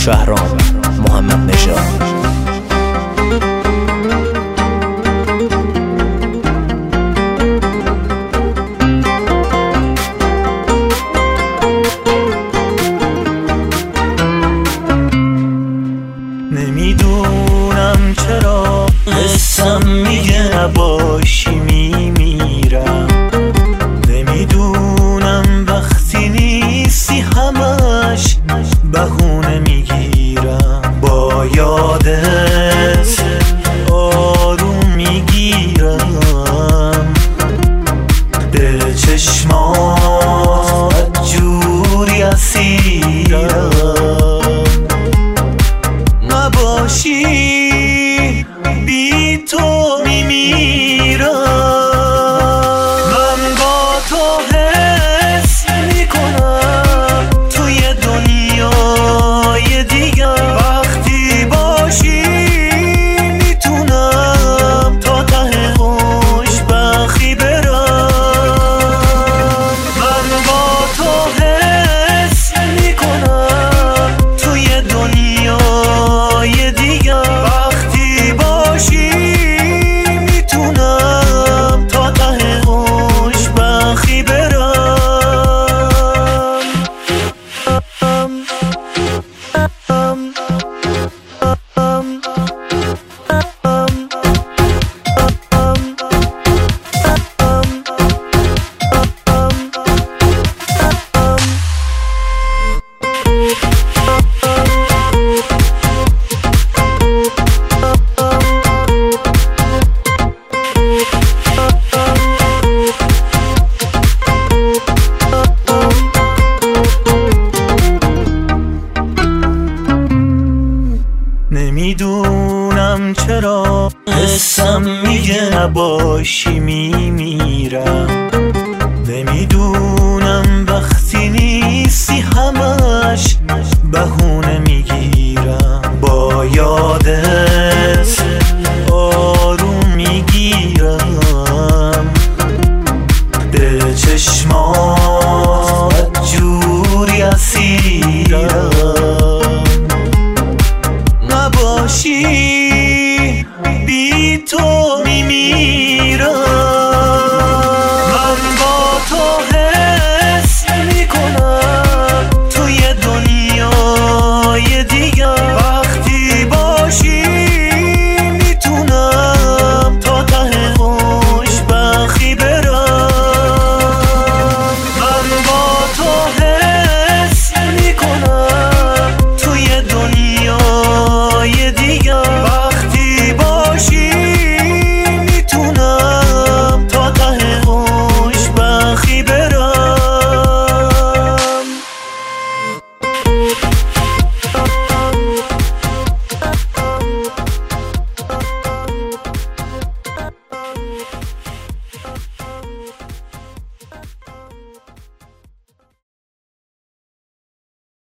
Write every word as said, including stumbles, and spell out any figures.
شهرام محمد نژاد. نمیدونم چرا حسم میگه نباشی میمیرم. نمیدونم وقتی نیستی همش بهونه میگیرم. با یادت آروم میگیرم. دل چشمات بدجوری اسیرم. نباشی بی تو میمیرم. من با تو حس میکنم توی دنیای دیگه. وقتی باشی میتونم تا ته خوشبختی برم. من با تو حس میکنم توی دنیای دیگه. وقتی باشی میتونم تا ته خوشبختی برم. نمیدونم چرا حسم میگه نباشی میمیرم.